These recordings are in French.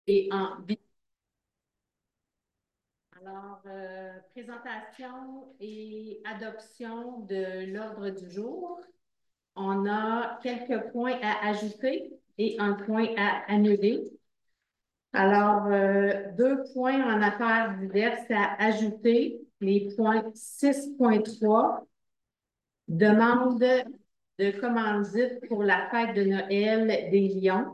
Et en alors, présentation et adoption de l'ordre du jour. On a quelques points à ajouter et un point à annuler. Alors, deux points en affaires diverses à ajouter. Les points 6.3, demande de commandite pour la fête de Noël des Lions.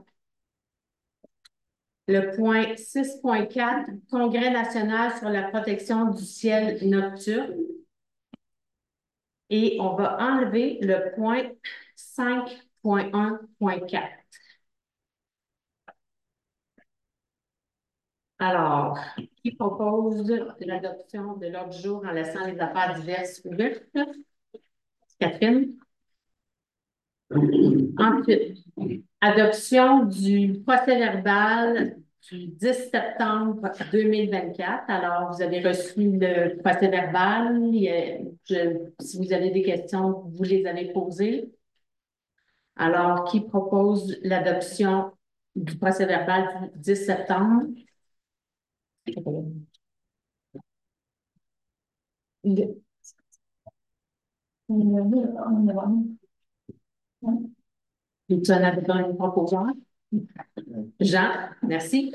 Le point 6.4, Congrès national sur la protection du ciel nocturne. Et on va enlever le point 5.1.4. Alors, qui propose l'adoption de l'ordre du jour en laissant les affaires diverses ouvertes? Catherine? Ensuite, adoption du procès-verbal du 10 septembre 2024. Alors, vous avez reçu le procès-verbal. Si vous avez des questions, vous les avez posées. Alors, qui propose l'adoption du procès-verbal du 10 septembre? Tu en avais un proposeur? Jean, merci.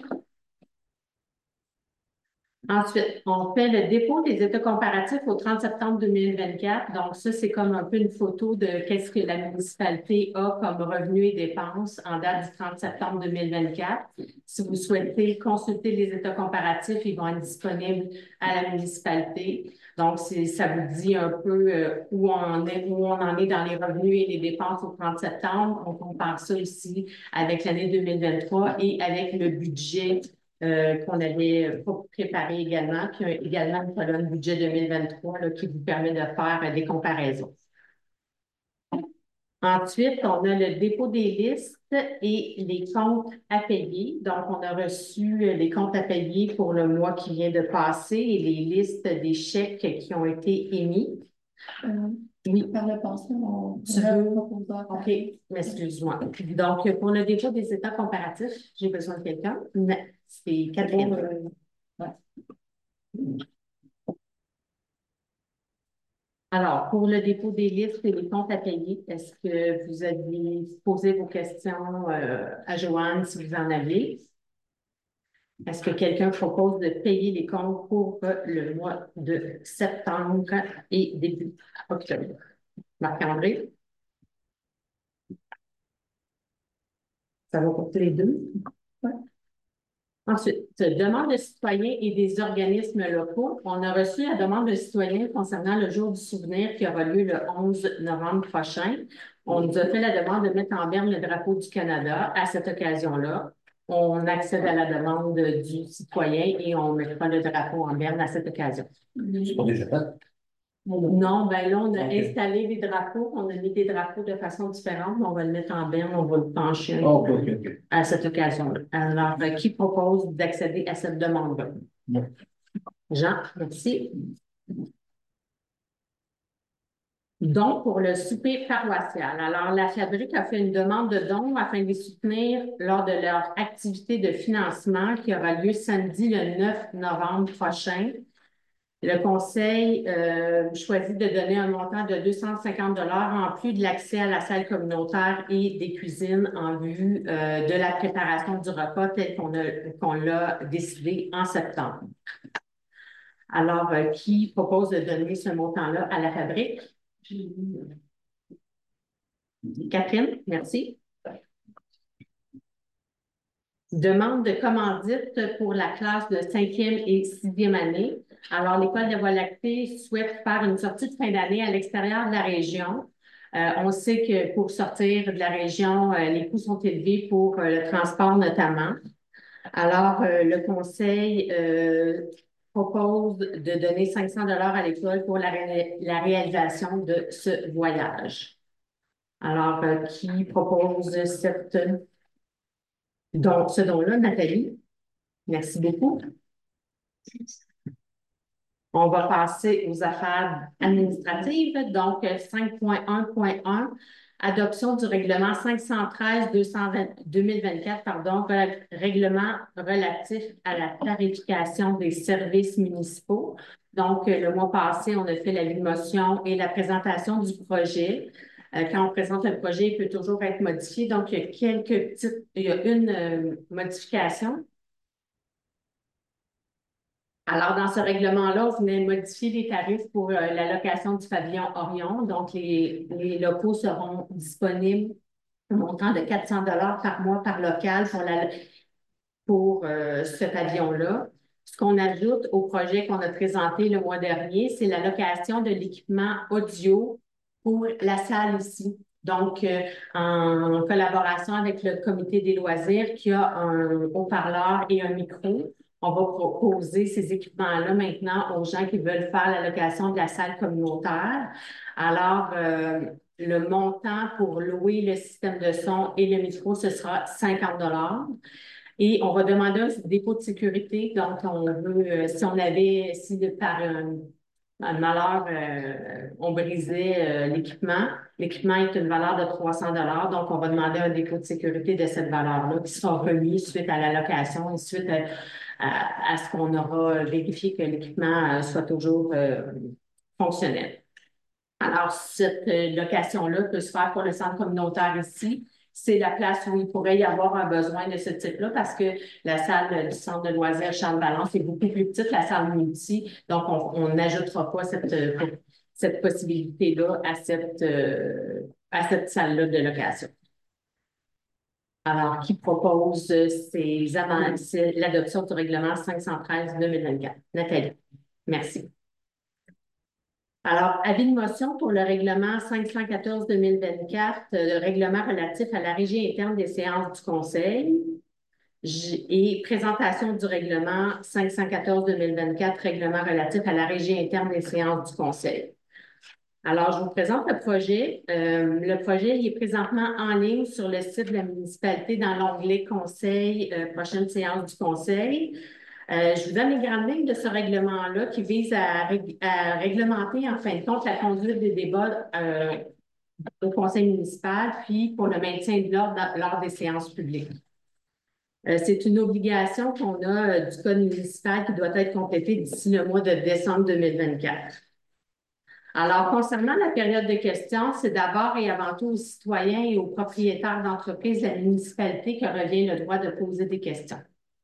Ensuite, on fait le dépôt des états comparatifs au 30 septembre 2024. Donc, ça, c'est comme un peu une photo de qu'est-ce que la municipalité a comme revenus et dépenses en date du 30 septembre 2024. Si vous souhaitez consulter les états comparatifs, ils vont être disponibles à la municipalité. Donc, ça vous dit un peu où on en est dans les revenus et les dépenses au 30 septembre. On compare ça ici avec l'année 2023 et avec le budget qu'on avait préparé également, puis également une colonne budget 2023 là, qui vous permet de faire des comparaisons. Ensuite, on a le dépôt des listes et les comptes à payer. Donc, on a reçu les comptes à payer pour le mois qui vient de passer et les listes des chèques qui ont été émis. Oui. Par le passé, tu veux? OK, excuse-moi. Donc, pour le dépôt des états comparatifs, j'ai besoin de quelqu'un. C'est Catherine. Ouais. Alors, pour le dépôt des listes et les comptes à payer, est-ce que vous aviez posé vos questions à Joanne si vous en avez? Est-ce que quelqu'un propose de payer les comptes pour le mois de septembre et début octobre? Marc-André? Ça va pour tous les deux? Ouais. Ensuite, demande de citoyens et des organismes locaux. On a reçu la demande de citoyens concernant le jour du souvenir qui aura lieu le 11 novembre prochain. On nous a fait la demande de mettre en berne le drapeau du Canada. À cette occasion-là, on accède à la demande du citoyen et on mettra le drapeau en berne à cette occasion. C'est pas déjà fait? Non, ben là, on a installé les drapeaux, on a mis des drapeaux de façon différente, mais on va le mettre en berne, on va le pencher à cette occasion-là. Alors, qui propose d'accéder à cette demande-là? Jean, merci. Don pour le souper paroissial. Alors, la Fabrique a fait une demande de don afin de les soutenir lors de leur activité de financement qui aura lieu samedi le 9 novembre prochain. Le conseil choisit de donner un montant de 250 en plus de l'accès à la salle communautaire et des cuisines en vue de la préparation du repas tel qu'on l'a décidé en septembre. Alors, qui propose de donner ce montant-là à la Fabrique? Catherine, merci. Demande de commandite pour la classe de 5e et 6e année. Alors, l'École de Voie lactée souhaite faire une sortie de fin d'année à l'extérieur de la région. On sait que pour sortir de la région, les coûts sont élevés pour le transport notamment. Alors, le conseil propose de donner 500 à l'école pour la réalisation de ce voyage. Alors, qui propose ce don-là, Nathalie? Merci beaucoup. On va passer aux affaires administratives. Donc, 5.1.1, Adoption du règlement 513-2024, pardon, règlement relatif à la tarification des services municipaux. Donc, le mois passé, on a fait la motion et la présentation du projet. Quand on présente un projet, il peut toujours être modifié. Donc, il y a une modification. Alors, dans ce règlement-là, on venait modifier les tarifs pour la location du pavillon Orion. Donc, les locaux seront disponibles au montant de 400 par mois par local pour ce pavillon-là. Ce qu'on ajoute au projet qu'on a présenté le mois dernier, c'est la location de l'équipement audio pour la salle ici. Donc, en collaboration avec le comité des loisirs qui a un haut-parleur et un micro, on va proposer ces équipements-là maintenant aux gens qui veulent faire la location de la salle communautaire. Alors, le montant pour louer le système de son et le micro, ce sera 50 $. Et on va demander un dépôt de sécurité. Donc, on veut, si par un malheur, on brisait l'équipement est une valeur de 300 $. Donc, on va demander un dépôt de sécurité de cette valeur-là qui sera remis suite à la location et suite à ce qu'on aura vérifié que l'équipement soit toujours fonctionnel. Alors, cette location-là peut se faire pour le centre communautaire ici. C'est la place où il pourrait y avoir un besoin de ce type-là parce que la salle du centre de loisirs Charles-Valence est beaucoup plus petite, la salle multi. Donc, on n'ajoutera pas cette possibilité-là à cette salle-là de location. Alors, qui propose c'est l'adoption du règlement 513-2024. Nathalie, merci. Alors, avis de motion pour le règlement 514-2024, le règlement relatif à la régie interne des séances du Conseil et présentation du règlement 514-2024, règlement relatif à la régie interne des séances du Conseil. Alors, je vous présente le projet. Le projet il est présentement en ligne sur le site de la municipalité dans l'onglet Conseil, prochaine séance du Conseil. Je vous donne les grandes lignes de ce règlement-là qui vise à réglementer, en fin de compte, la conduite des débats au conseil municipal, puis pour le maintien de l'ordre lors des séances publiques. C'est une obligation qu'on a du code municipal qui doit être complétée d'ici le mois de décembre 2024. Alors, concernant la période de questions, c'est d'abord et avant tout aux citoyens et aux propriétaires d'entreprises de la municipalité que revient le droit de poser des questions.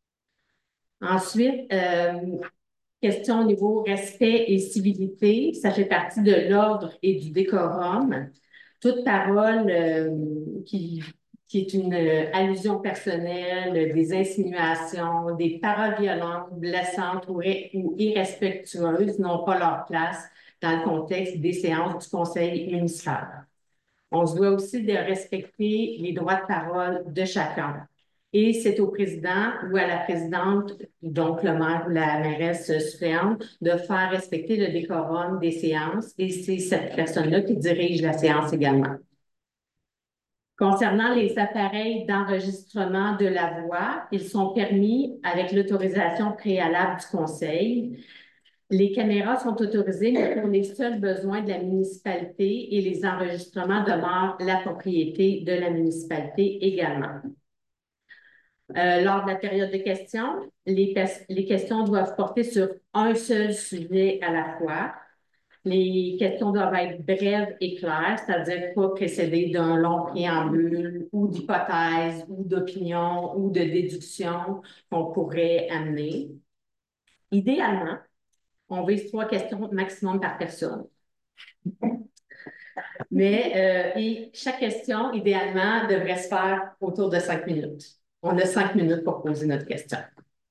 Ensuite, question au niveau respect et civilité, ça fait partie de l'ordre et du décorum. Toute parole qui est une allusion personnelle, des insinuations, des paroles violentes, blessantes ou irrespectueuses n'ont pas leur place dans le contexte des séances du conseil municipal. On se doit aussi de respecter les droits de parole de chacun. Et c'est au président ou à la présidente, donc le maire ou la mairesse suppléante, de faire respecter le décorum des séances et c'est cette personne-là qui dirige la séance également. Concernant les appareils d'enregistrement de la voix, ils sont permis avec l'autorisation préalable du conseil. Les caméras sont autorisées, mais pour les seuls besoins de la municipalité et les enregistrements demeurent la propriété de la municipalité également. Lors de la période de questions, les questions doivent porter sur un seul sujet à la fois. Les questions doivent être brèves et claires, c'est-à-dire pas précédées d'un long préambule ou d'hypothèses ou d'opinions ou de déductions qu'on pourrait amener. Idéalement, on vise 3 questions maximum par personne. Mais et chaque question, idéalement, devrait se faire autour de 5 minutes. On a 5 minutes pour poser notre question.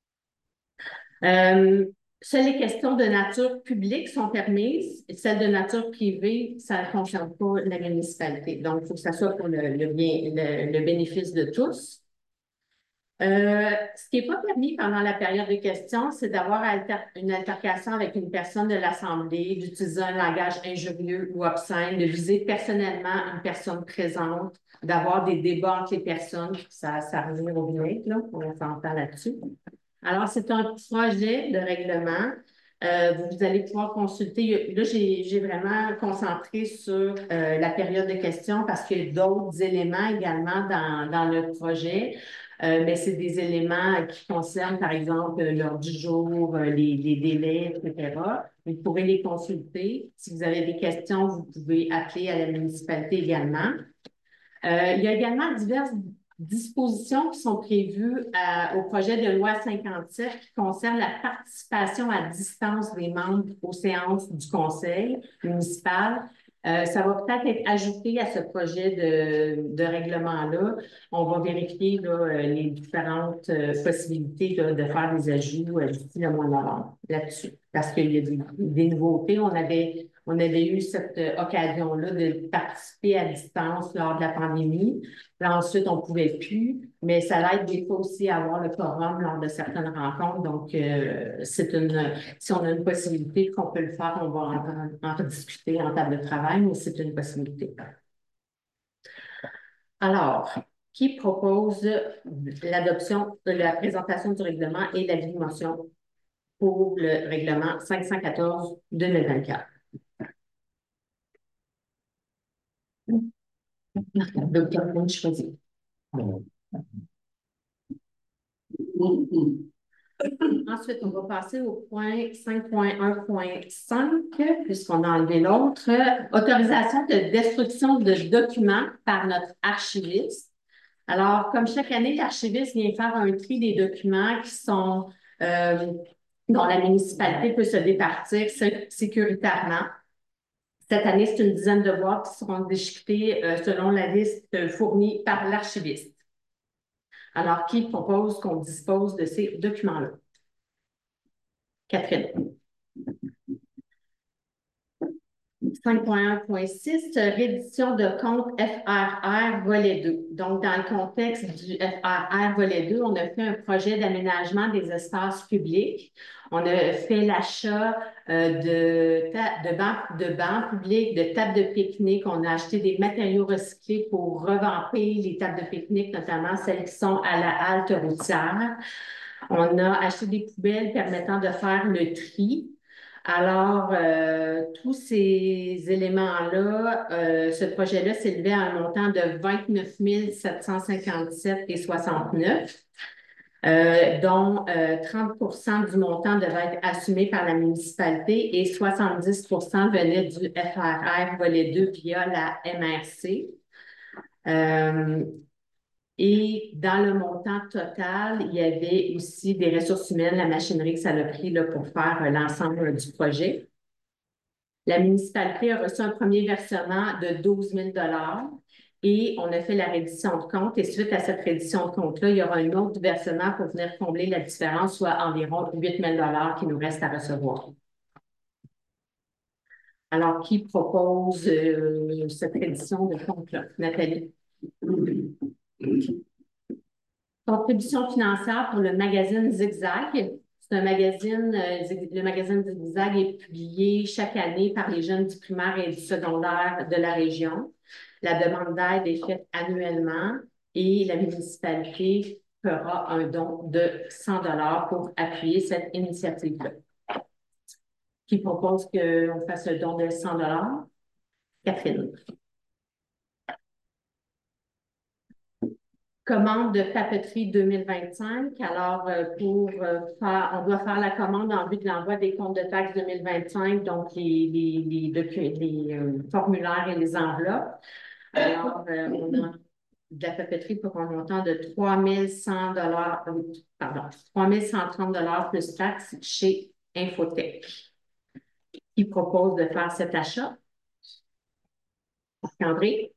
Seules les questions de nature publique sont permises. Celles de nature privée, ça ne concerne pas la municipalité. Donc, il faut que ça soit pour le bénéfice de tous. Ce qui n'est pas permis pendant la période de questions, c'est d'avoir une altercation avec une personne de l'Assemblée, d'utiliser un langage injurieux ou obscène, de viser personnellement une personne présente, d'avoir des débats entre les personnes. Ça revient au vinaigre, là, on s'entend là-dessus. Alors, c'est un projet de règlement Vous allez pouvoir consulter. Là, j'ai vraiment concentré sur la période de questions parce qu'il y a d'autres éléments également dans le projet. Mais c'est des éléments qui concernent, par exemple, l'heure du jour, les délais, etc. Vous pourrez les consulter. Si vous avez des questions, vous pouvez appeler à la municipalité également. Il y a également diverses dispositions qui sont prévues au projet de loi 57 qui concerne la participation à distance des membres aux séances du conseil municipal. Ça va peut-être être ajouté à ce projet de règlement-là. On va vérifier là, les différentes possibilités là, de faire des ajouts d'ici le mois de novembre là-dessus. Parce qu'il y a des nouveautés. On avait eu cette occasion-là de participer à distance lors de la pandémie. Là, ensuite, on ne pouvait plus, mais ça l'aide des fois aussi à avoir le quorum lors de certaines rencontres. Donc, si on a une possibilité qu'on peut le faire, on va en rediscuter en table de travail, mais c'est une possibilité. Alors, qui propose l'adoption de la présentation du règlement et l'avis de motion pour le règlement 514-2024? Docteur Moon choisit. Ensuite, on va passer au point 5.1.5, puisqu'on a enlevé l'autre. Autorisation de destruction de documents par notre archiviste. Alors, comme chaque année, l'archiviste vient faire un tri des documents qui sont dont la municipalité peut se départir sécuritairement. Cette année, c'est une dizaine de boîtes qui seront déchiquetées selon la liste fournie par l'archiviste. Alors, qui propose qu'on dispose de ces documents-là? Catherine. 5.1.6, reddition de compte FRR volet 2. Donc, dans le contexte du FRR volet 2, on a fait un projet d'aménagement des espaces publics. On a fait l'achat de bancs publics, de tables de pique-nique. On a acheté des matériaux recyclés pour revamper les tables de pique-nique, notamment celles qui sont à la halte routière. On a acheté des poubelles permettant de faire le tri. Alors, tous ces éléments-là, ce projet-là s'élevait à un montant de 29 757,69, dont 30 du montant devait être assumé par la municipalité et 70 venait du FRR volet 2 via la MRC. Et dans le montant total, il y avait aussi des ressources humaines, la machinerie que ça a pris là, pour faire l'ensemble du projet. La municipalité a reçu un premier versement de 12 000 et on a fait la reddition de compte. Et suite à cette reddition de compte-là, il y aura un autre versement pour venir combler la différence, soit environ 8 000 qui nous reste à recevoir. Alors, qui propose cette reddition de compte-là? Nathalie? Contribution financière pour le magazine Zigzag. C'est un magazine, le magazine Zigzag est publié chaque année par les jeunes du primaire et du secondaire de la région. La demande d'aide est faite annuellement et la municipalité fera un don de 100 pour appuyer cette initiative-là. Qui propose qu'on fasse le don de 100 Catherine. Commande de papeterie 2025. Alors, on doit faire la commande en vue de l'envoi des comptes de taxes 2025, donc les formulaires et les enveloppes. Alors, on a de la papeterie pour un montant de 3 100 pardon, 3 130 plus taxes chez Infotech. Qui propose de faire cet achat? André?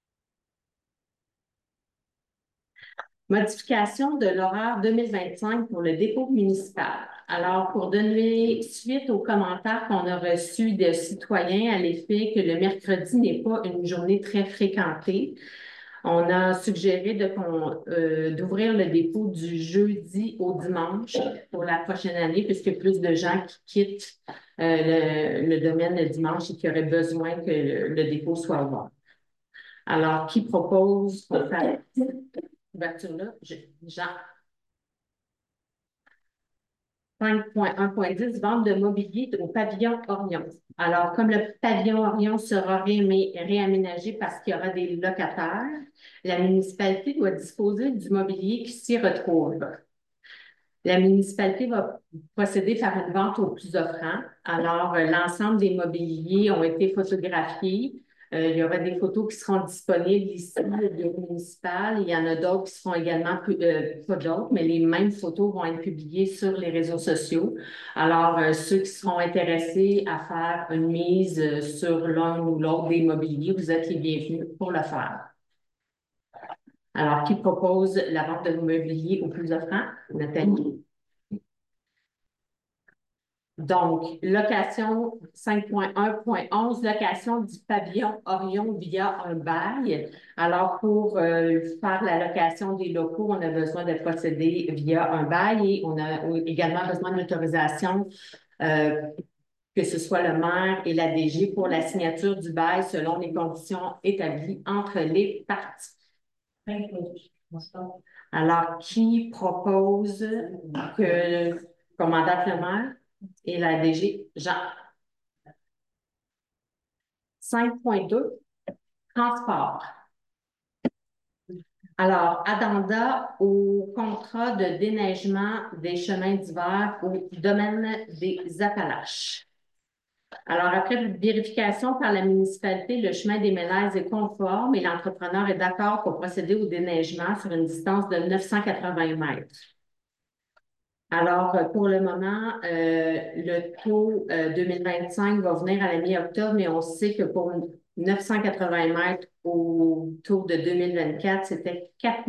Modification de l'horaire 2025 pour le dépôt municipal. Alors, pour donner suite aux commentaires qu'on a reçus des citoyens à l'effet que le mercredi n'est pas une journée très fréquentée, on a suggéré d'ouvrir le dépôt du jeudi au dimanche pour la prochaine année, puisque plus de gens qui quittent le domaine le dimanche et qui auraient besoin que le dépôt soit ouvert. Alors, qui propose qu'on fasse cette ouverture-là? Jean. 5.1.10, vente de mobilier au pavillon Orion. Alors, comme le pavillon Orion sera réaménagé parce qu'il y aura des locataires, la municipalité doit disposer du mobilier qui s'y retrouve. La municipalité va procéder par une vente au plus offrant. Alors, l'ensemble des mobiliers ont été photographiés. Il y aura des photos qui seront disponibles ici au bureau municipal. Il y en a d'autres qui seront également, pas d'autres, mais les mêmes photos vont être publiées sur les réseaux sociaux. Alors, ceux qui seront intéressés à faire une mise sur l'un ou l'autre des mobiliers, vous êtes les bienvenus pour le faire. Alors, qui propose la vente de mobilier au plus offrant? Nathalie. Donc, location 5.1.11, location du pavillon Orion via un bail. Alors, pour faire la location des locaux, on a besoin de procéder via un bail et on a également besoin d'une autorisation, que ce soit le maire et la DG pour la signature du bail selon les conditions établies entre les parties. Alors, qui propose que commandant le maire et la DG, Jean. 5.2, transport. Alors, addenda au contrat de déneigement des chemins d'hiver au domaine des Appalaches. Alors, après vérification par la municipalité, le chemin des Mélèzes est conforme et l'entrepreneur est d'accord pour procéder au déneigement sur une distance de 980 mètres. Alors, pour le moment, le taux 2025 va venir à la mi-octobre, mais on sait que pour 980 mètres au taux de 2024, c'était 4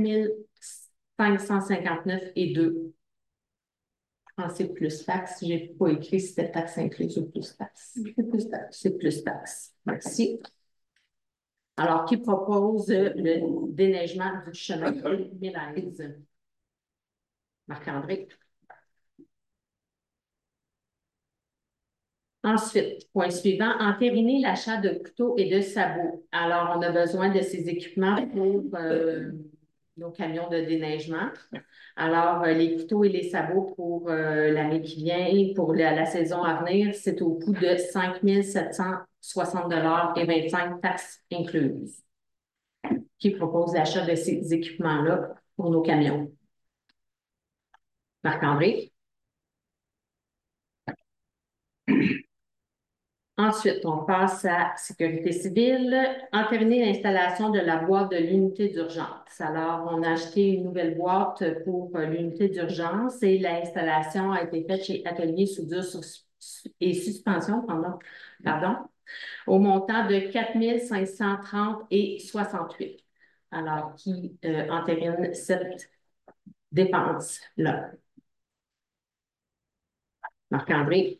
559 et 2. C'est plus taxe. Je n'ai pas écrit si c'était taxe incluse ou plus taxe. C'est plus taxe. C'est plus taxe. Merci. Alors, qui propose le déneigement du chemin de Mélèze? Marc-André. Ensuite, point suivant, entériner l'achat de couteaux et de sabots. Alors, on a besoin de ces équipements pour nos camions de déneigement. Alors, les couteaux et les sabots pour l'année qui vient, pour la saison à venir, c'est au coût de 5 760 et 25 taxes incluses. Qui propose l'achat de ces équipements-là pour nos camions? Marc-André? Ensuite, on passe à sécurité civile, entériner l'installation de la boîte de l'unité d'urgence. Alors, on a acheté une nouvelle boîte pour l'unité d'urgence et l'installation a été faite chez Atelier Soudure et Suspension, pardon, au montant de 4 530 et 68. Alors, qui entérine cette dépense-là? Marc-André?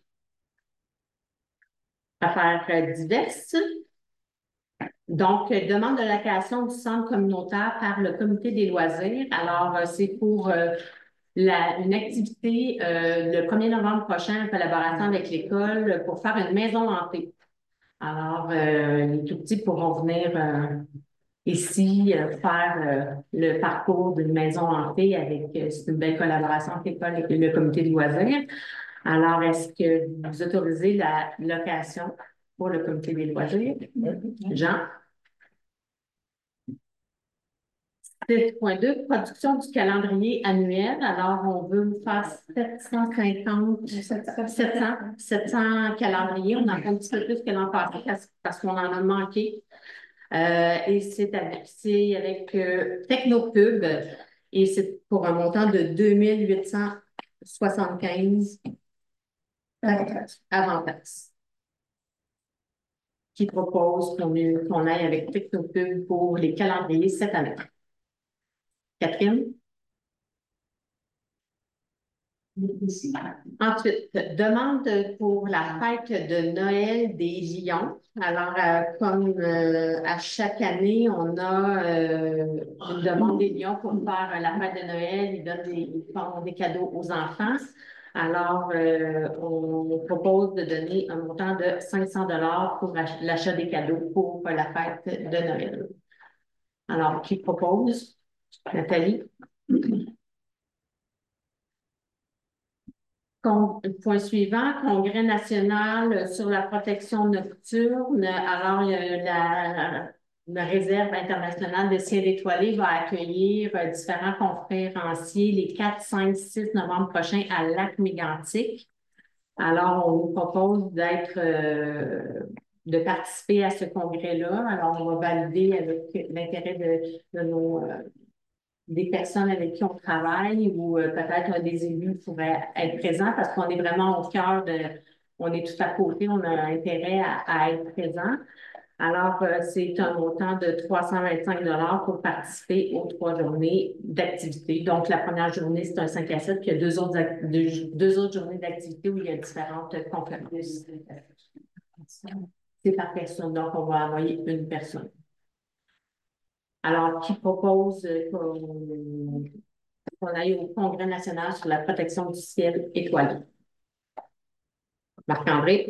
Affaires diverses. Donc, demande de location du centre communautaire par le comité des loisirs. Alors, c'est pour une activité le 1er novembre prochain en collaboration avec l'école pour faire une maison hantée. Alors, les tout petits pourront venir ici faire le parcours d'une maison hantée avec c'est une belle collaboration avec l'école et le comité des loisirs. Alors, est-ce que vous autorisez la location pour le comité des loisirs? Jean? 7.2, production du calendrier annuel. Alors, on veut faire 700 calendriers. On en fait un petit peu plus que l'an passé parce qu'on en a manqué. Et c'est avec Technopub et c'est pour un montant de 2875 avant taxe. Qui propose qu'on aille avec Technopub pour les calendriers cette année. Catherine? Ensuite, demande pour la fête de Noël des Lions. Alors, comme à chaque année, on a une demande des Lions pour faire la fête de Noël. Ils font des cadeaux aux enfants. Alors, on propose de donner un montant de 500 pour l'achat des cadeaux pour la fête de Noël. Alors, qui propose? Nathalie? Point suivant, Congrès national sur la protection nocturne. Alors, il y a la Réserve internationale de ciel étoilé va accueillir différents conférenciers les 4, 5, 6 novembre prochains à Lac-Mégantic. Alors, on vous propose de participer à ce congrès-là. Alors, on va valider avec l'intérêt de des personnes avec qui on travaille ou peut-être des élus pourraient être présents parce qu'on est vraiment au cœur on est tout à côté, on a intérêt à être présent. Alors, c'est un montant de 325 pour participer aux 3 journées d'activité. Donc, la première journée, c'est un 5 à 7, puis il y a deux autres journées d'activité où il y a différentes conférences. C'est par personne, donc on va envoyer une personne. Alors, qui propose qu'on aille au Congrès national sur la protection du ciel étoilé? Marc-André?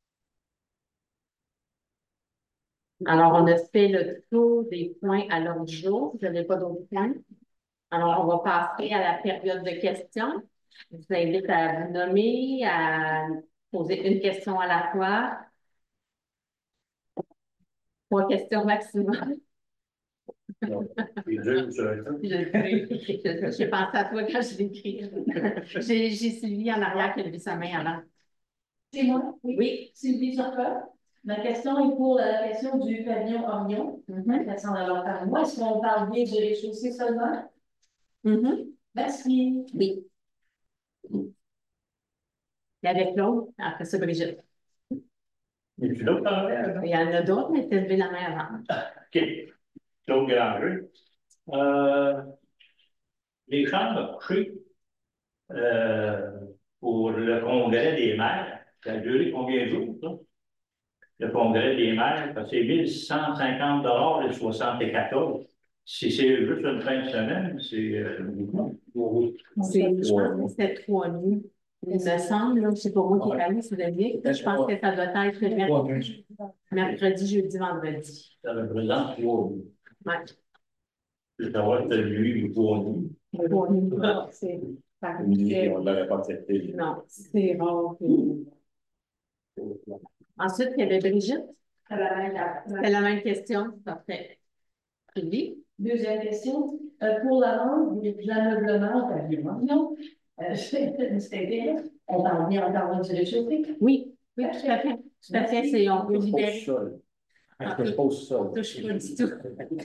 Alors, on a fait le tour des points à l'ordre du jour. Vous n'avez pas d'autres points? Alors, on va passer à la période de questions. Je vous invite à vous nommer, à poser une question à la fois. 3 questions maximum. J'ai pensé à toi quand je l'ai écrit. J'ai Sylvie en arrière qui a levé sa main avant. C'est moi? Oui. Sylvie Turcotte. Ma question est pour la question du pavillon Orion. 400 par mois. Est-ce qu'on parle bien de rez-de-chaussée seulement? Merci. Oui. Et avec l'autre, après ça, Brigitte. Mais tu l'as parlé avant? Il y en a d'autres, mais tu as levé la main avant. OK. Claude Granger. Les chambres à coucher pour le congrès des maires, ça a duré combien de jours, ça? Le congrès des maires, parce que c'est 1150 et 74. Si c'est juste une fin de semaine, c'est beaucoup. Je pense que c'était 3 nuits. Il me semble, là, c'est pour moi qui est allé, c'est le je pense que ça doit être mercredi, jeudi, vendredi. Ça représente 3 jours. Ouais. Je veux savoir si tu as lu ou 3 nuits. C'est parfait. On ne l'aurait pas accepté. Non, c'est rare. Ensuite, il y avait Brigitte. C'est la même question. Parfait. Julie. Deuxième question. Pour la vente de l'ameublement, non. On parle bien encore du rez-de-chaussée? Oui, oui, tout à fait. Tout à fait. On peut libérer. Je pose ça. Touche pas du tout.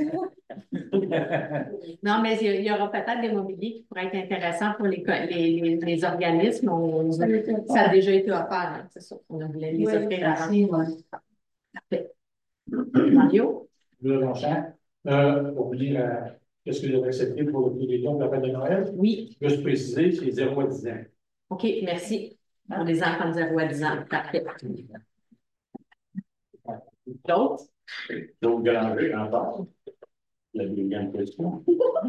Non, mais il y aura peut-être des mobiliers qui pourraient être intéressants pour les organismes. Ça a déjà été offert, hein, c'est ça. On voulait les offrir avant. Parfait. Mario? Mon cher. Pour vous dire qu'est-ce que j'avais accepté pour les dons de la fête de Noël. Oui. Juste préciser, c'est 0 à 10 ans. OK, merci. Pour les enfants de 0 à 10 ans. Parfait. D'autres? Claude Granger, encore. La deuxième question.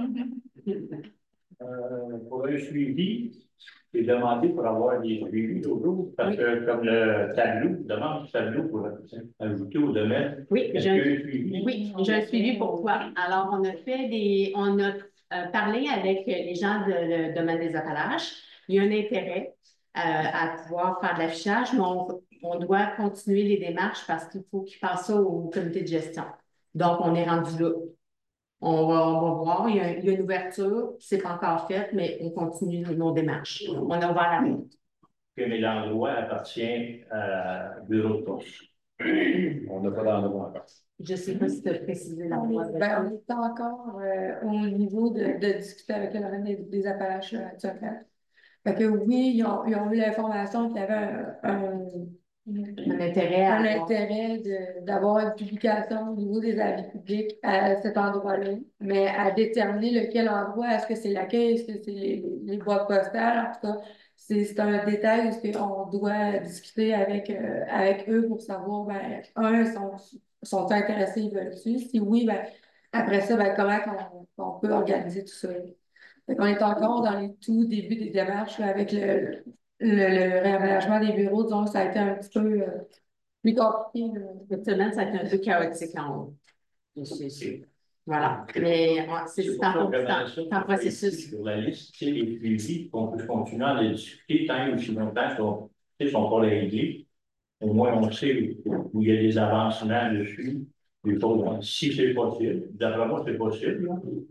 Pour un suivi, j'ai demandé pour avoir des suivis aujourd'hui, parce que comme le tableau, demande du tableau pour ajouter au domaine. Oui, j'ai un suivi pour toi. Alors, on a parlé avec les gens du domaine des Appalaches. Il y a un intérêt à pouvoir faire de l'affichage, mais on doit continuer les démarches parce qu'il faut qu'ils passent ça au comité de gestion. Donc, on est rendu là. On va voir, il y a une ouverture, c'est pas encore fait, mais on continue nos démarches. On a ouvert la route. Mais l'endroit appartient au bureau de poste. On n'a pas d'endroit encore. Je ne sais pas si tu as précisé l'endroit. On est encore au niveau de discuter avec le domaine des Appalaches actuellement. Fait que oui, ils ont eu l'information qu'il y avait un intérêt d'avoir une publication au niveau des avis publics à cet endroit-là, mais à déterminer lequel endroit, est-ce que c'est l'accueil, est-ce que c'est les boîtes postales, en tout cas, c'est un détail où on doit discuter avec eux pour savoir, ben, sont intéressés, ils veulent-tu? Si oui, ben, après ça, ben, comment on peut organiser tout ça? On est encore dans les tout débuts des démarches là, avec le réaménagement des bureaux, donc ça a été un petit peu plus compliqué. Cette semaine, ça a été un peu chaotique en haut. Voilà. Mais c'est C'est pour ça qu'on regarde ça, en processus. sur la liste, tu sais, les suivis, qu'on peut continuer à les discuter tant ou si longtemps qu'ils sont pas réglés. Au moins, on sait où il y a des avancements dessus. Si c'est possible. D'après moi, c'est possible.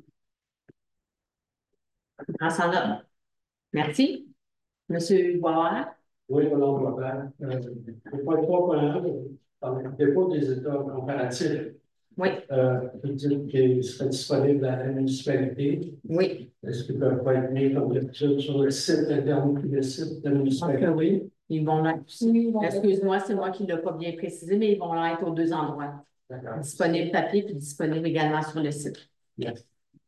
Ensemble. Merci. Monsieur Boisvert. Oui, Madame Robert. Le point 3.1, dans le dépôt des états comparatifs, Oui. vous dites qu'il serait disponible à la municipalité. Oui. Est-ce qu'ils peuvent pas être mis comme d'habitude sur le site internet ou le site de la municipalité? Oui. Ils vont l'être. Excuse-moi, c'est moi qui ne l'ai pas bien précisé, mais ils vont l'être aux deux endroits. Disponible papier puis disponible également sur le site. Yes.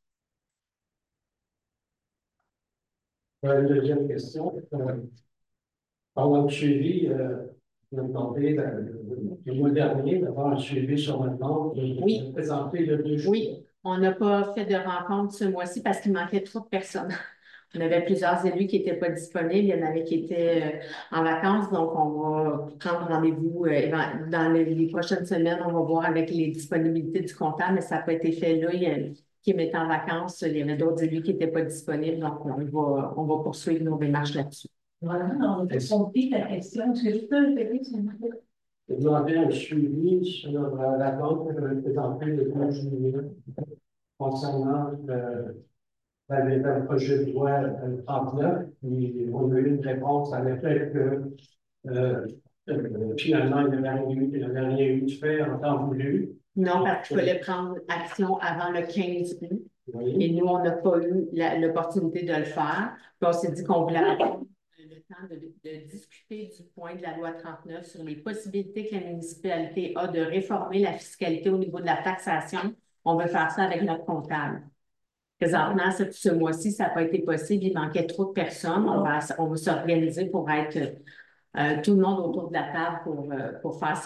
Une deuxième question. Pendant le suivi, on a demandé le mois dernier d'avoir un suivi sur notre nombre et présenter le 2 jours. Oui, on n'a pas fait de rencontre ce mois-ci parce qu'il manquait trop de personnes. On avait plusieurs élus qui n'étaient pas disponibles, il y en avait qui étaient en vacances, donc on va prendre rendez-vous dans les prochaines semaines, on va voir avec les disponibilités du comptable, mais ça n'a pas été fait là. Qui est en vacances, il y avait d'autres élus qui n'étaient pas disponibles, donc on va poursuivre nos démarches là-dessus. Voilà, on a compris la question. Est-ce que je peux répéter, s'il vous plaît? J'ai demandé un suivi sur la vente que j'avais présentée le 2 juillet concernant le projet de loi 39. Et on a eu une réponse à l'effet que finalement, il n'y avait rien eu de fait en temps voulu. Non, parce qu'il fallait prendre action avant le 15 août. Oui. Et nous, on n'a pas eu l'opportunité de le faire. Puis on s'est dit qu'on voulait avoir le temps de discuter du point de la loi 39 sur les possibilités que la municipalité a de réformer la fiscalité au niveau de la taxation. On veut faire ça avec notre comptable. Présentement, ce mois-ci, ça n'a pas été possible. Il manquait trop de personnes. On va s'organiser pour être tout le monde autour de la table pour faire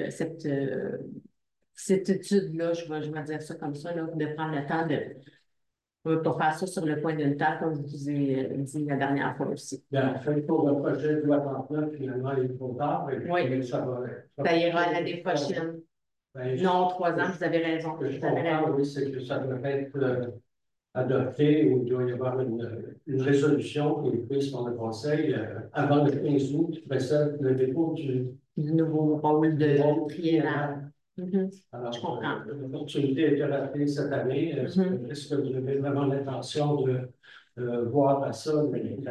cette étude-là, je vais dire ça comme ça, là, de prendre le temps pour faire ça sur le coin d'une table, comme je vous ai dit la dernière fois aussi. Bien, fait pour le projet de loi 39, finalement, il est trop tard. Oui, ça ira l'année prochaine. Non, 3 ans, vous avez raison. Ce que je comprends, oui, c'est que ça doit être adopté ou il doit y avoir une résolution qui est prise par le Conseil avant le 15 août qui précède le dépôt du nouveau rôle de triennal. Alors, je comprends. L'opportunité a été ratée cette année. Est-ce que vous avez vraiment l'intention de voir à ça? En tout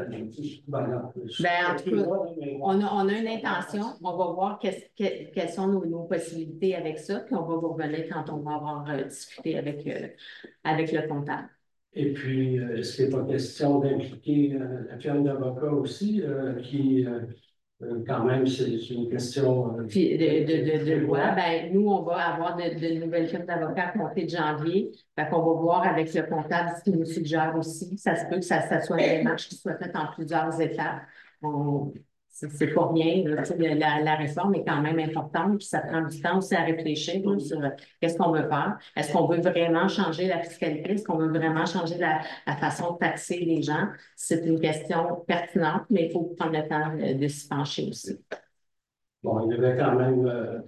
cas, on a une intention. On va voir quelles sont nos possibilités avec ça, puis on va vous revenir quand on va avoir discuté avec le comptable. Et puis, est-ce qu'il n'est pas question d'impliquer la firme d'avocats aussi, qui, quand même, c'est une question puis de loi? Ben, nous, on va avoir de nouvelles firmes d'avocats à compter de janvier. Fait qu'on va voir avec le comptable ce qu'il nous suggère aussi. Ça se peut que ça soit une démarche qui soit faite en plusieurs étapes. C'est pas rien. Là, la réforme est quand même importante, puis ça prend du temps aussi à réfléchir là, sur qu'est-ce qu'on veut faire. Est-ce qu'on veut vraiment changer la fiscalité? Est-ce qu'on veut vraiment changer la façon de taxer les gens? C'est une question pertinente, mais il faut prendre le temps de s'y pencher aussi. Bon, il y avait quand même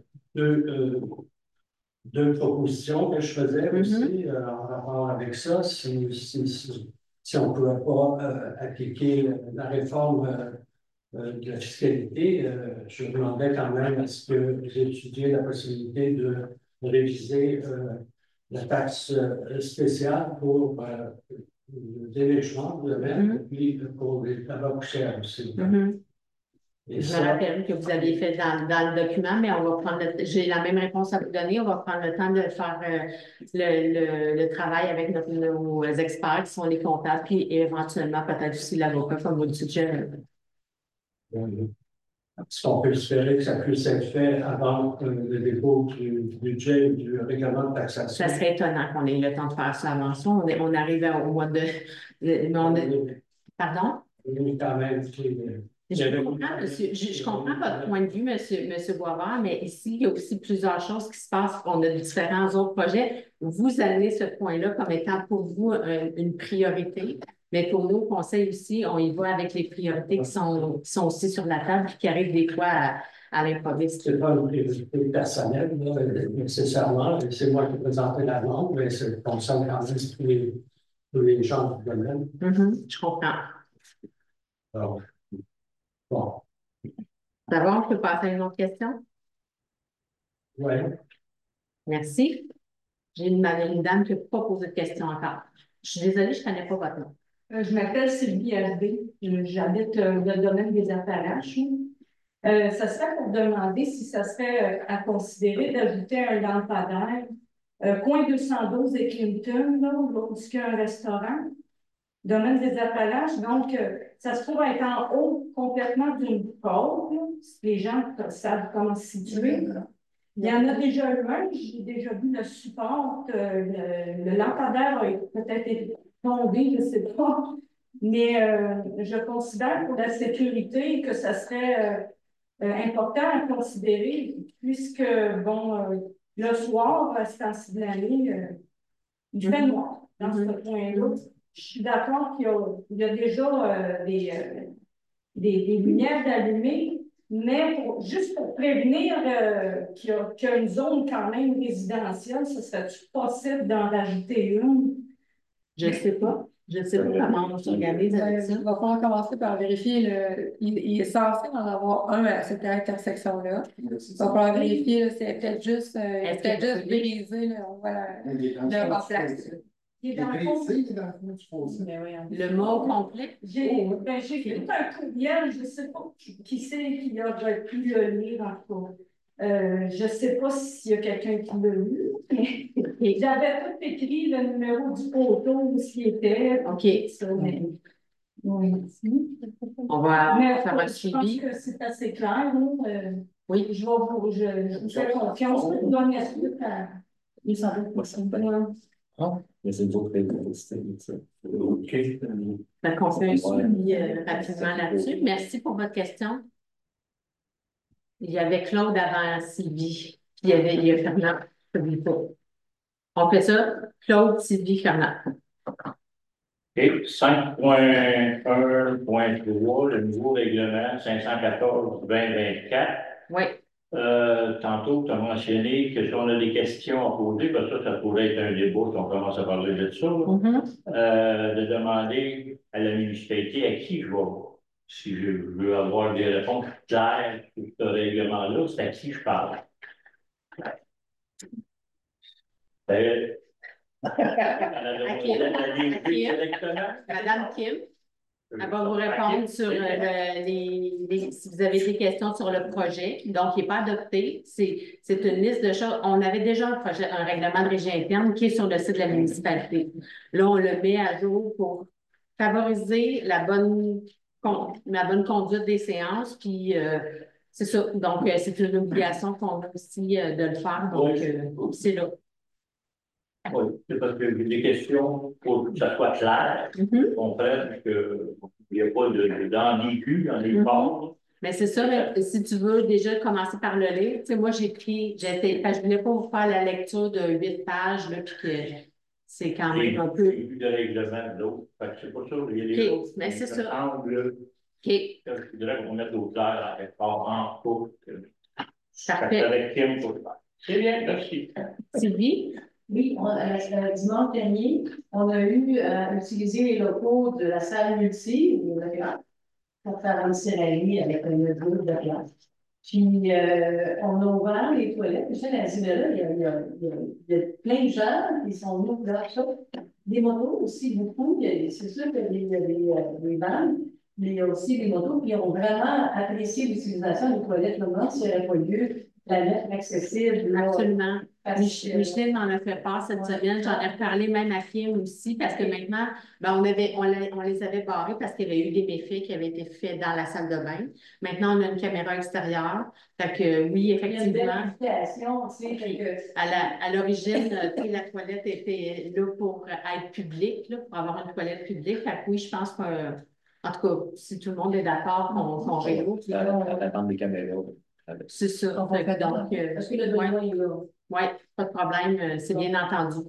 deux propositions que je faisais aussi en rapport avec ça. Si on ne pouvait pas appliquer la réforme de la fiscalité, je demandais quand même à ce que vous étudiez la possibilité de réviser la taxe spéciale pour le déneigement de et puis pour les tabacs poussières aussi. Je me rappelle que vous aviez fait dans le document, mais on va prendre j'ai la même réponse à vous donner. On va prendre le temps de faire le travail avec nos experts qui sont les comptables, puis éventuellement peut-être aussi l'avocat, comme vous le suggérez. Est-ce qu'on peut espérer que ça puisse être fait avant le dépôt du budget ou du règlement de taxation? Ça serait étonnant qu'on ait le temps de faire ça avant ça. On arrive au mois de... Pardon? Quand même, je comprends votre point de vue, M. Boisvert, mais ici, il y a aussi plusieurs choses qui se passent. On a différents autres projets. Vous amenez ce point-là comme étant pour vous une priorité. Mais pour nous, au conseil aussi, on y va avec les priorités qui sont aussi sur la table et qui arrivent des fois à l'improviste. C'est pas une priorité personnelle, là, nécessairement. C'est moi qui ai présenté la demande, mais ça concerne quand même tous les gens du domaine. Je comprends. Alors, bon, D'abord, je peux passer à une autre question? ouais. Merci. J'ai une dame qui n'a pas posé de question encore. Je suis désolée, je ne connais pas votre nom. Je m'appelle Sylvie Herbé. J'habite dans le domaine des Appalaches. Ça serait pour demander si ça serait à considérer d'ajouter un lampadaire. Coin 212 et Clinton, là, où il y a un restaurant. Domaine des Appalaches. Donc, ça se trouve être en haut complètement d'une côte, là, si les gens savent comment se situer. Il y en a déjà eu un, j'ai déjà vu le support, le lampadaire a peut-être été tombé, je ne sais pas. Mais je considère pour la sécurité que ça serait important à considérer, puisque, bon, le soir, à ce temps-ci de l'année, il fait noir dans ce point-là. Je suis d'accord qu'il y a déjà des lumières allumées, mais juste pour prévenir qu'il y a une zone quand même résidentielle, ce serait-tu possible d'en rajouter une? Je ne sais pas. Je ne sais pas comment on s'organise avec ça. Il va falloir commencer par vérifier il est censé en avoir un à cette intersection-là. Il va falloir vérifier, c'est peut-être juste, brisé, là, on va le remplacer. Il est dans le fond. Le mot complet? J'ai fait un courriel, je ne sais pas qui c'est qui aurait pu le lire en tout cas. Je ne sais pas s'il y a quelqu'un qui l'a lu, mais j'avais tout écrit le numéro du poteau où il était. OK. Oui. On va Mais faire un je suivi. pense que c'est assez clair. Oui. Je vous fais confiance pour donner la suite à... Il semble que c'est bon. Mais c'est d'autres réalités. OK. Donc, on fait un suivi rapidement là-dessus. Merci pour votre question. Il y avait Claude avant Sylvie. Puis il y a Fernand. Je n'oublie pas. On fait ça. Claude, Sylvie, Fernand. OK, 5.1.3, le nouveau règlement 514-2024. Oui. Tantôt, tu as mentionné que si on a des questions à poser, parce que ça pourrait être un débat si on commence à parler de ça, de demander à la municipalité à qui je vais voir. Si je veux avoir des réponses claires sur ce règlement-là, c'est à qui je parle. Madame Kim, elle va vous répondre sur si vous avez des questions sur le projet. Donc, il n'est pas adopté. C'est une liste de choses. On avait déjà un règlement de régie interne qui est sur le site de la municipalité. Là, on le met à jour pour favoriser la bonne conduite des séances. Puis, c'est ça. Donc, c'est une obligation qu'on a aussi de le faire. Donc, c'est là. Oui, c'est parce que j'ai des questions pour que ça soit clair, qu'on comprenne qu'il n'y a pas d'ambigu dans les formes. Mais c'est ça, si tu veux déjà commencer par le lire, tu sais, moi je ne voulais pas vous faire la lecture de 8 pages, là, puis que c'est quand même un peu. J'ai vu de règlement de l'autre, fait que c'est pas ça, il y a des choses mais c'est ça. Semble, je voudrais qu'on mette au clair avec en cours. Parfait. Avec Kim pour le faire. C'est bien, merci. Sylvie? Oui, dimanche dernier, on a eu à utiliser les locaux de la salle multi pour faire une cérémonie avec un groupe de place. Puis, on a ouvert les toilettes. Je sais, là, il y a plein de gens qui sont venus faire ça. Des motos aussi, beaucoup. C'est sûr qu'il y a des vannes, mais il y a aussi des motos qui ont vraiment apprécié l'utilisation des toilettes. Maintenant, s'il n'y aurait pas lieu, la mettre accessible. Absolument. Micheline m'en a fait part cette semaine. J'en ai reparlé même à Kim aussi, parce que maintenant, ben, on les avait barrés parce qu'il y avait eu des méfaits qui avaient été faits dans la salle de bain. Maintenant, on a une caméra extérieure. Fait que oui, effectivement. À l'origine, la toilette était là pour être publique, là, pour avoir une toilette publique. Fait que oui, je pense que, en tout cas, si tout le monde est d'accord qu'on réouvre. L'attente des caméras. C'est ça. Donc, parce que le besoin est là. oui, pas de problème, c'est bien entendu.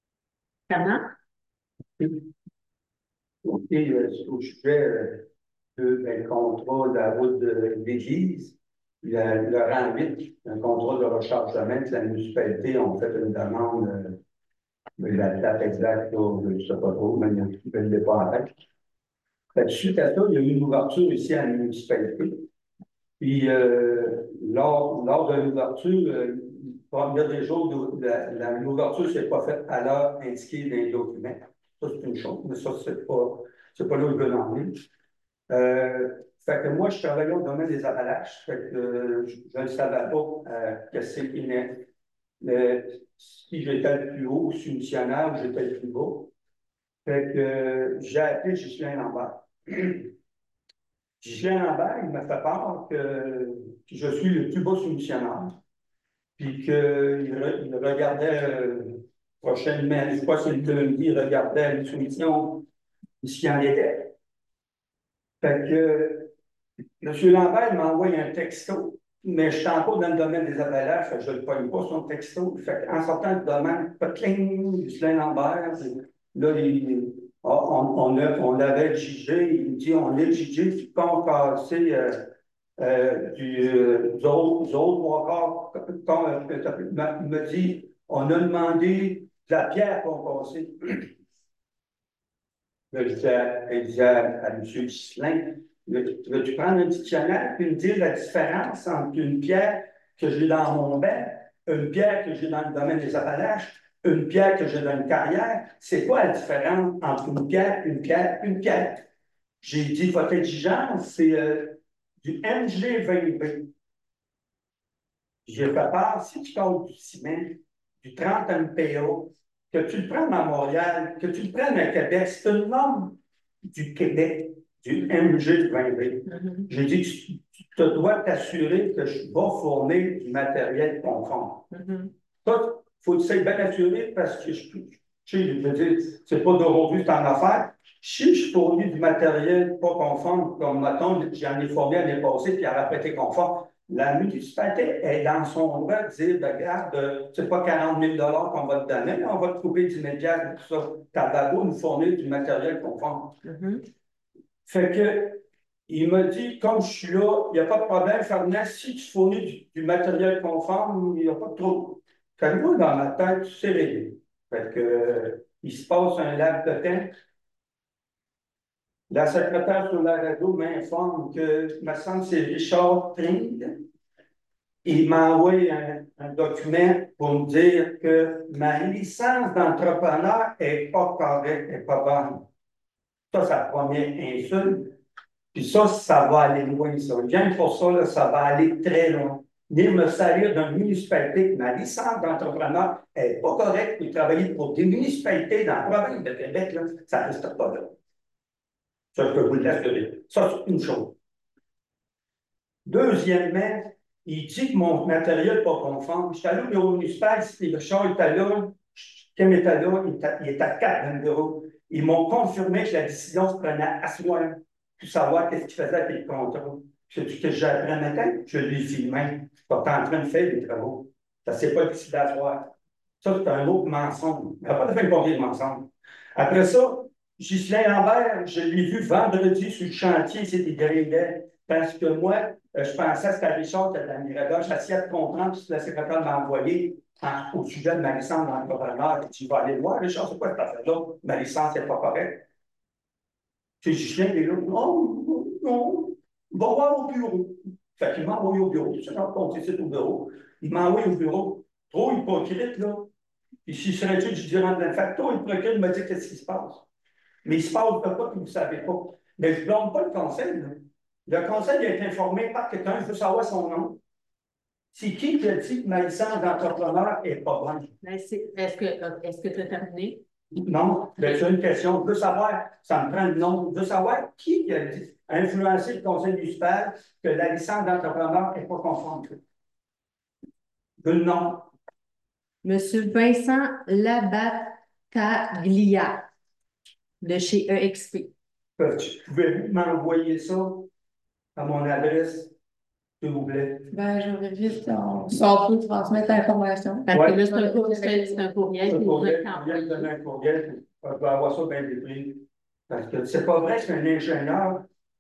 Fernand? OK, au sujet le contrat de la route de l'Église, le rang 8, un contrat de rechargement que la municipalité ont fait une demande, la date exacte, là, je ne sais pas trop, mais je ne l'ai pas en tête. Suite à ça, il y a eu une ouverture ici à la municipalité. Puis, lors de l'ouverture, première des jours, l'ouverture ne s'est pas faite à l'heure indiquée dans les documents. Ça, c'est une chose, mais ça, c'est pas là où je veux en venir. Fait que moi, je travaillais au domaine des Appalaches. Fait que je ne savais pas qu'est-ce qu'il est. Si j'étais le plus haut, si missionnaire, j'étais le plus bas. Fait que j'ai appelé Ghislain Lambert. Ghislain Lambert, il m'a fait part que je suis le plus bas soumissionnaire, puis qu'il regardait prochainement, je crois que c'est le lundi, il regardait une soumission, s'il y en était. Fait que M. Lambert m'a envoyé un texto, mais je suis encore dans le domaine des Appalaches, je ne le pogne pas son texto. Fait en sortant du domaine, Ghislain Lambert, là, on avait jugé, il me dit, on est jugé du compte cassé du autres trois quarts, il me dit, on a demandé de la pierre qu'on cassait. Là, je disais à M. Ghislain, veux-tu prendre un dictionnaire et me dire la différence entre une pierre que j'ai dans mon bain, une pierre que j'ai dans le domaine des Appalaches, une pierre que j'ai dans une carrière? C'est quoi la différence entre une pierre, une pierre, une pierre? J'ai dit, votre exigence, c'est du MG20B. J'ai fait part, si tu parles du ciment, du 30 MPa, que tu le prennes à Montréal, que tu le prennes à Québec, c'est une norme du Québec, du MG20B. J'ai dit, tu te dois t'assurer que je vais fournir du matériel conforme. Ça, il faut que tu sois bien assuré parce que je veux dire, c'est pas d'aujourd'hui c'est en affaire. Si je fournis du matériel pas conforme, comme mettons, j'en ai fourni l'année passée, puis elle a pas été conforme, la municipalité est dans son droit de dire, regarde, c'est pas 40 000 $ qu'on va te donner, on va te couper 10 000 $ pour ça. T'as beau nous fournir du matériel conforme. Fait que, il m'a dit, comme je suis là, il n'y a pas de problème, Ferdinand, si tu fournis du matériel conforme, il n'y a pas de trouble. Fait que moi, dans ma tête, c'est réglé. Fait que, il se passe un laps de temps. La secrétaire sur la radio m'informe que, me semble, c'est Richard Tring. Il m'a envoyé un document pour me dire que ma licence d'entrepreneur n'est pas correcte, n'est pas bonne. Ça, c'est la première insulte. Puis ça va aller loin, ça. Bien pour ça, là, ça va aller très loin. Venir me salir d'une municipalité, ma licence d'entrepreneur n'est pas correcte pour travailler pour des municipalités dans la province de Québec, là, ça ne reste pas là. Ça, je peux vous l'assurer. Ça, c'est une chose. Deuxièmement, il dit que mon matériel n'est pas conforme. Je suis allé au bureau municipal, si Richard était là, Kim était là, il était à 4 €. Ils m'ont confirmé que la décision se prenait à soir pour savoir qu'est-ce qu'il faisait avec le contrat. C'est ce que j'ai appris un matin, je l'ai filmé. Je suis en train de faire des travaux. Ça ne s'est pas décidé à soir. Ça, c'est un autre mensonge. Il n'y a pas de fin de mensonge. Après ça, Ghislain Lambert, je l'ai vu vendredi sur le chantier, c'était gréguet. Parce que moi, je pensais que c'était Richard qui avait la Mirada. J'essayais de comprendre ce que la secrétaire m'a envoyé au sujet de ma licence d'entrepreneur. Tu vas aller voir, Richard, c'est quoi cette affaire-là? Ma licence n'est pas correcte. C'est Ghislain qui est là. Non, non, va voir au bureau. Fait qu'il m'a envoyé au bureau. Tu sais, quand on ici au bureau, il m'a envoyé au bureau. Trop hypocrite, là. Et si je serais je dirais en fait, trop hypocrite, me dit qu'est-ce qui se passe. Mais il se passe pas que vous ne savez pas. Mais je ne blâme pas le conseil, là. Le conseil a été informé par quelqu'un, je veux savoir son nom. C'est qui a dit que ma licence d'entrepreneur n'est pas bonne? Est-ce que tu as terminé? Non, c'est une question. Je veux savoir, ça me prend le nom. Je veux savoir qui a dit, influencé le conseil municipal que la licence d'entrepreneur n'est pas conforme. Je veux le nom. Monsieur Vincent Labattaglia, de chez EXP. Pouvez-vous m'envoyer ça à mon adresse, s'il vous plaît? Ben, je vais juste, on peut transmettre l'information. Parce Ouais. que là, c'est un courriel qui nous a été envoyé. Je donner un courriel, je vais avoir ça bien dépris. Parce que c'est pas vrai qu'un ingénieur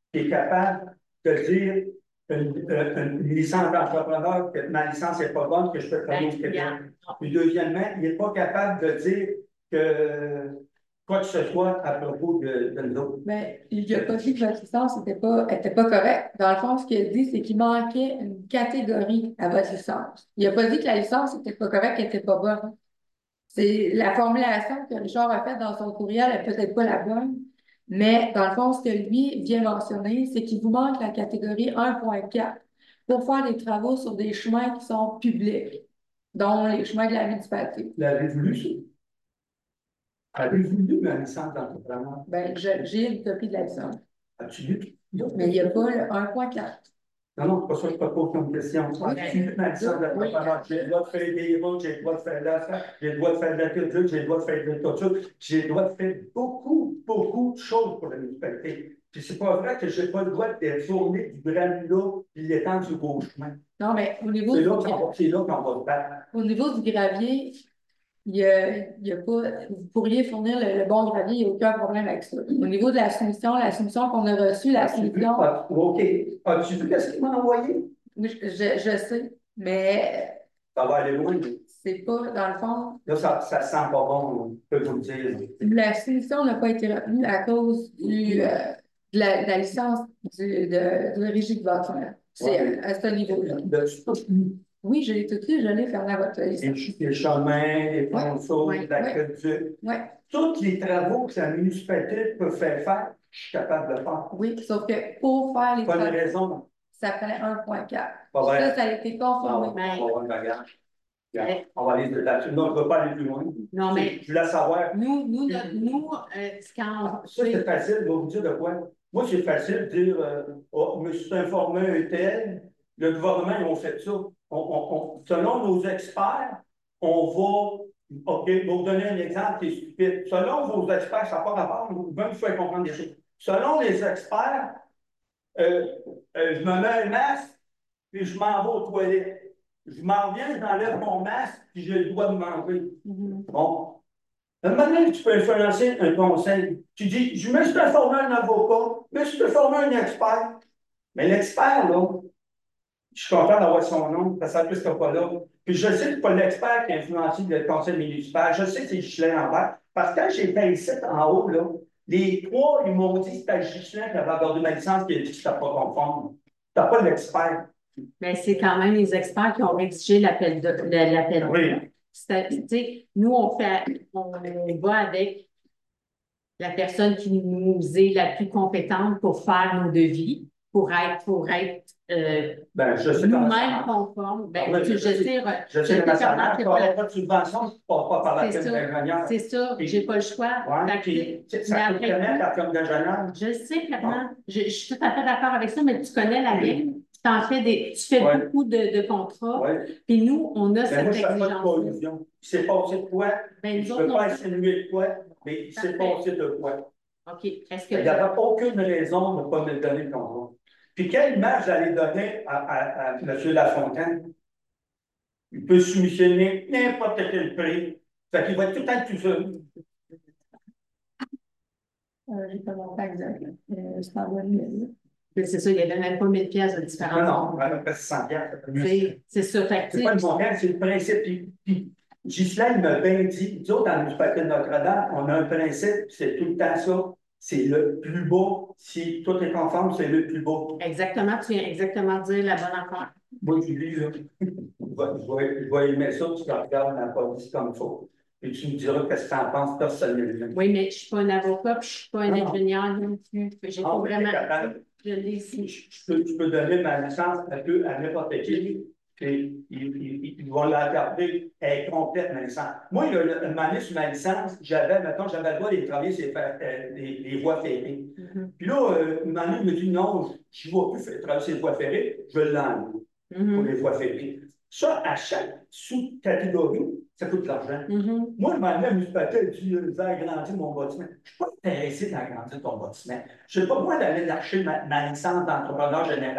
qui est capable de dire une licence d'entrepreneur, que ma licence n'est pas bonne, que je peux travailler au Québec. Puis deuxièmement, il n'est pas capable de dire que quoi que ce soit à propos de nous autres. Mais il n'a pas dit que votre licence était pas correcte. Dans le fond, ce qu'il a dit, c'est qu'il manquait une catégorie à votre licence. Il n'a pas dit que la licence n'était pas correcte, qu'elle n'était pas bonne. C'est la formulation que Richard a faite dans son courriel n'est peut-être pas la bonne, mais dans le fond, ce que lui vient mentionner, c'est qu'il vous manque la catégorie 1.4 pour faire des travaux sur des chemins qui sont publics, dont les chemins de la municipalité. L'avez-vous lu, ça? Avez-vous lu ma licence d'entrepreneur? Ben, j'ai une copie de la licence. As-tu lu? Mais il n'y a pas le 1.4. Non, non, c'est pas ça que je te pose comme question. As-tu lu ma licence d'entrepreneur? J'ai le droit de faire des routes, j'ai le droit de faire de l'affaire, j'ai le droit de faire de la culture, j'ai le droit de faire de l'agriculture, j'ai le droit de faire beaucoup, beaucoup de choses pour la municipalité. Puis c'est pas vrai que j'ai pas le droit de fournir du granulat et l'étendre sur vos chemins. Non, mais au niveau C'est là qu'on va se battre. Au niveau du gravier, il y a pas, vous pourriez fournir le bon gravier, il n'y a aucun problème avec ça. Au niveau de la soumission qu'on a reçue, la soumission. OK. As-tu vu ce qu'il m'a envoyé? Oui, je sais, mais. Ça va aller loin. C'est pas, dans le fond. Là, ça sent pas bon, je peux vous le dire. La soumission n'a pas été retenue à cause de la licence de régie de bâtiment. C'est à ce niveau-là. Oui, je l'ai tout lu, je l'ai fermé à votre licence. Les chemins, les ponceaux, l'aqueduc. Tous les travaux que la municipalité peut faire, je suis capable de faire. Oui, sauf que pour faire les travaux. Pas de raison. Ça prenait 1.4. Ça a été conformé. On va avoir une bagarre. On va aller là-dessus. Non, je ne veux pas aller plus loin. Non, mais. Je voulais savoir. Nous, Ça, c'est facile. Je vais vous dire de quoi. Moi, c'est facile de dire je me suis informé un tel. Le gouvernement, ils ont fait ça. Selon nos experts, on va. OK, je vais vous donner un exemple qui est stupide. Selon vos experts, ça n'a pas rapport, même il faut comprendre des choses. Selon les experts, je me mets un masque, puis je m'en vais aux toilettes. Je m'en viens, j'enlève mon masque, puis j'ai le droit de manger. Bon. Un moment donné, tu peux influencer un conseil. Tu dis, je me suis informé un avocat, je me suis informé un expert. Mais l'expert, là, je suis content d'avoir son nom, parce que ça ne plus pas là. Puis je sais que c'est pas l'expert qui a influencé le conseil municipal. Je sais que c'est Ghislain Lambert. Parce que quand j'étais ici en haut, là, les trois, ils m'ont dit que c'était Ghislain qui avait accordé ma licence qui a dit que je n'étais pas conforme. Tu n'as pas l'expert. Mais c'est quand même les experts qui ont rédigé l'appel d'offres. Oui. Nous, on va avec la personne qui nous est la plus compétente pour faire nos devis, pour être nous-mêmes conformes. Je sais que ça marche. Tu n'auras pas de subvention, tu ne passes pas par la firme d'ingénieur. C'est ça, je n'ai pas le choix. Ça coûte connaître la firme d'ingénieur. Je sais, Fernand. Je suis tout à fait d'accord avec ça, mais tu connais la game. Tu fais beaucoup de contrats. Puis nous, on a cette exigence. Il s'est passé de quoi? Je ne peux pas insinuer de quoi, mais il s'est passé de quoi? OK. Il n'y avait aucune raison de ne pas me donner le contrat. Puis quelle image j'allais donner à M. Lafontaine? Il peut soumissionner n'importe quel prix. Fait qu'il va être tout le temps tout seul. J'ai pas mon pack c'est pas c'est ça, il n'y avait même pas 1000 pièces de différence. Non, on avait pas 600 pièces. C'est ça. C'est pas le montant, c'est le principe. Puis Ghislain m'a bien dit, nous autres, dans le municipalité de Notre-Dame, on a un principe, c'est tout le temps ça. C'est le plus beau. Si tout est conforme, c'est le plus beau. Exactement, tu viens exactement dire la bonne affaire. Moi, je dis, je vais aimer ça, tu regardes ma police comme il faut. Et tu me diras qu'est-ce que tu en penses personnellement. Oui, mais je ne suis pas un avocat, puis je ne suis pas un ingénieur non plus. J'ai pas vraiment. Je l'ai ici. Je peux donner ma licence à n'importe qui. Et ils vont la regarder, elle est complète, ma licence. Moi, une année sur ma licence, j'avais le droit de travailler sur les voies ferrées. Puis là, une année, il me dit non, je ne vais plus travailler sur les voies ferrées, je l'enlève pour les voies ferrées. Ça, à chaque sous-catégorie, ça coûte de l'argent. Moi, je m'en vais à municipalité, je vais agrandir mon bâtiment. Je ne suis pas intéressé d'agrandir ton bâtiment. Je n'ai pas besoin d'aller lâcher ma licence d'entrepreneur général.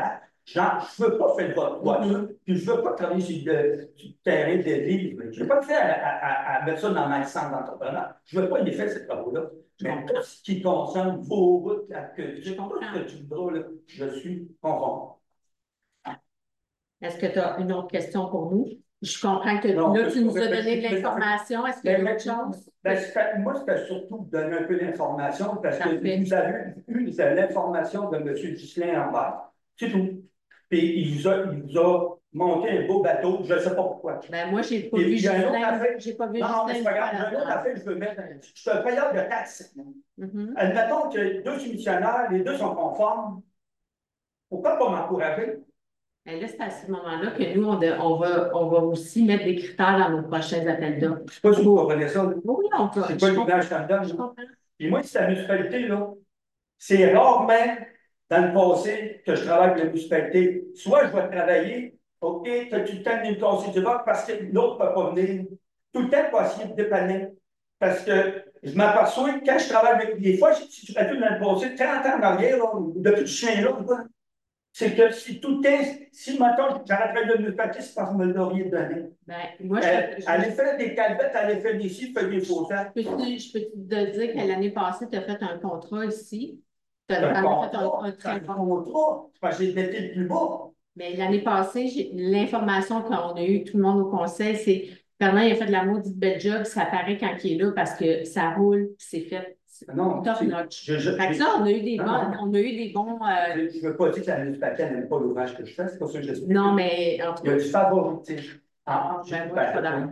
Genre, je ne veux pas faire de votre voiture, puis je ne veux pas travailler sur le terrain de livres. Je ne veux pas te faire à mettre ça dans ma licence d'entrepreneur. Je ne veux pas les faire, ces travaux-là. Mais tout ce qui concerne vos routes, la culture, tout ce que tu voudras, là, je suis conforme. Est-ce que tu as une autre question pour nous? Je comprends que Non, là, tu nous as mais- donné de l'information. Est-ce qu'il y a autre chose? Moi, c'était surtout de donner un peu d'information parce que Parfait. vous avez eu l'information de M. Ghislain Lambert. C'est tout. Puis il vous a monté un beau bateau, je ne sais pas pourquoi. Ben, moi, j'ai pas Et vu il y a une autre Ghislain. affaire. J'ai pas vu Non, mais c'est pas grave. Ghislain. J'ai une autre affaire que je veux mettre. Je suis un payeur de taxes. Mhm. Admettons que deux soumissionnaires, les deux sont conformes. Pourquoi pas m'encourager? Ben là, c'est à ce moment-là que nous, on va aussi mettre des critères dans nos prochains appels d'offres. Je ne sais pas si vous comprenez ça. Oui, on peut. C'est pas l'image que je te donne. Je comprends. Puis moi, c'est la municipalité, là. C'est rarement, dans le passé, que je travaille avec la municipalité. Soit je vais travailler, OK, as-tu le temps de venir me casser du bord parce que l'autre ne peut pas venir. Tout le temps, pour essayer de dépanner. Parce que je m'aperçois que quand je travaille avec. Des fois, si tu calcules dans le passé, 30 ans en arrière, là, depuis ce chien-là, c'est que si tout est. Si maintenant j'arrêterais de me papier, c'est parce que vous me l'auriez donné. Ben, moi, À l'effet des calvettes, à l'effet des ci, fait des faux temps. je peux te dire que l'année passée, tu as fait un contrat ici. Tu as Un fait contrat, un très bon. c'est parce que j'ai été le plus bas. Mais l'année passée, l'information qu'on a eue, tout le monde au conseil, c'est Fernand, il a fait de la maudite belle job, ça apparaît quand il est là parce que ça roule, c'est fait. Non, Top notch. je- Fait que ça, on a eu des Non, bons, non. on a eu des bons. Je ne veux pas dire que la municipalité n'aime pas l'ouvrage que je fais, c'est pas ça que j'explique. Non, mais en tout Il y a cas, du favoritisme. Ben, moi, je suis pas d'accord.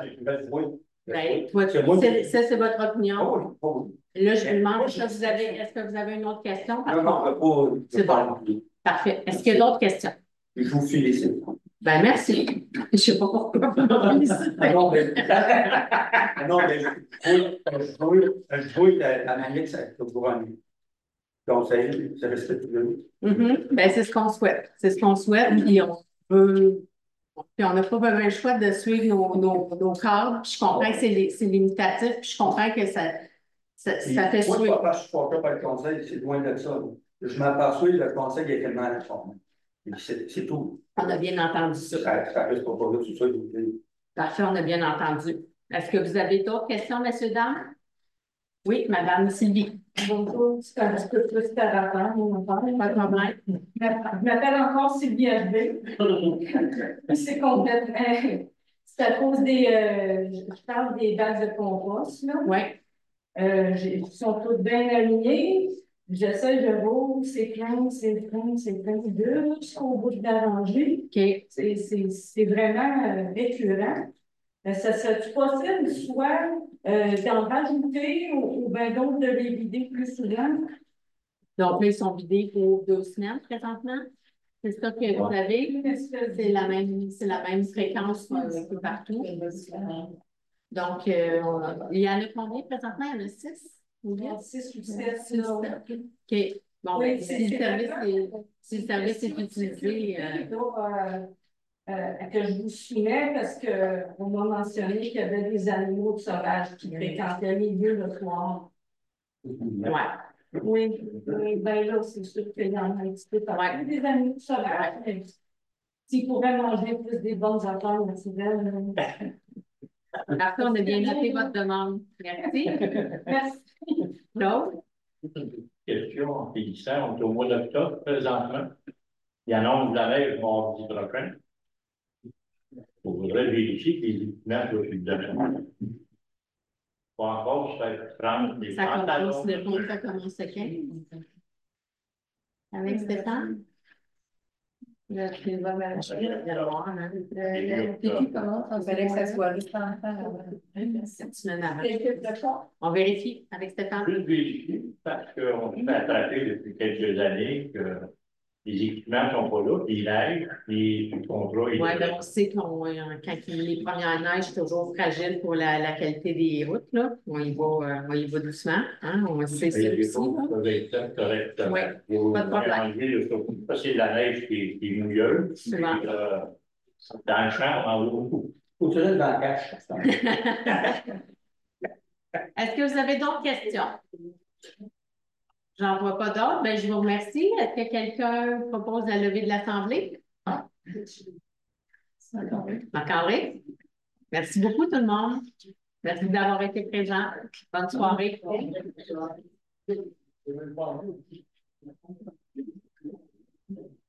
Ben, toi, c'est votre opinion. Ah oui, ah oui. Là, je vous demande, Moi, est-ce que vous avez une autre question? Parce Non, non, qu'on- pas. C'est bon. Parfait. Est-ce qu'il y a d'autres questions? Je vous félicite. Ben, merci. Je ne sais pas pourquoi. Ah non, mais. Ah non, mais je vois la manière que ça vous rend. Conseil, ça respecte le. Ben, c'est ce qu'on souhaite. C'est ce qu'on souhaite. Puis on veut. Puis on n'a pas vraiment le choix de suivre nos cadres. Puis je comprends que c'est limitatif. Puis je comprends que ça fait Moi, c'est suivre. pas parce que je suis pas par le conseil, c'est loin de ça. Je m'aperçois que le conseil est tellement informé. C'est tout. On a bien entendu ça. Ça reste pas là, c'est ça. Parfait, on a bien entendu. Est-ce que vous avez d'autres questions, messieurs, dames? Oui, madame Sylvie. Bonjour, c'est un petit peu plus par rapport, mon père. Pas de problème. Je m'appelle encore Sylvie HB. C'est complètement. C'est à cause des. Je parle des bacs de compost, là. Oui. Ils sont tous bien alignés. J'essaie de voir, c'est plein, c'est plein de jusqu'au bout de la rangée. OK. C'est vraiment récurrent. Ça serait possible soit d'en rajouter ou bien donc de les vider plus souvent? Donc là, ils sont vidés pour 2 semaines présentement. C'est ça que vous avez. C'est la même fréquence un peu partout. Donc, il y en a combien présentement? Il y en a 6? Ou 6 ou 7. OK. Bon, Oui, ben, si le service est utilisé. Que je vous soumets parce qu'on m'a mentionné qu'il y avait des animaux sauvages qui fréquentaient les lieux le soir. Ouais. Oui, ben là, c'est sûr qu'il y en a un petit peu partout, des animaux sauvages. S'ils pourraient manger plus des bonnes affaires naturelles. Après, on a bien noté votre demande. Merci. Merci. Claude? Question en finissant, on est au mois d'octobre présentement. Il annonce la neige mardi prochain. Il faudrait vérifier que les équipements soient suffisamment. Pas encore, ça fait prendre des pantalons. Ça commence à 15. Avec Stéphane? Là, tu vas m'acheter le voir, hein. Puis comment il fallait que ça soit juste en temps. Cette semaine avant. On vérifie avec Stéphane. Juste vérifier, parce qu'on se fait attraper depuis quelques années que les équipements ne sont pas là, puis il neige, puis le contrat est Oui, là. ben on sait quand les premières neiges, c'est toujours fragile pour la qualité des routes, là. On y va doucement, hein. On sait ça Il y a des aussi, choses là. qui peuvent être faites correctement. Oui, pas de problème. Enlever le surtout, parce que c'est de la neige qui est mouilleuse. Souvent. Puis, dans le champ, on en voit beaucoup. Faut que tu restes dans la cache. Est-ce que vous avez d'autres questions? J'en vois pas d'autres. Ben, je vous remercie. Est-ce que quelqu'un propose la levée de l'Assemblée? Marc-André? Merci beaucoup, tout le monde. Merci d'avoir été présent. Bonne soirée. Je vais le parler.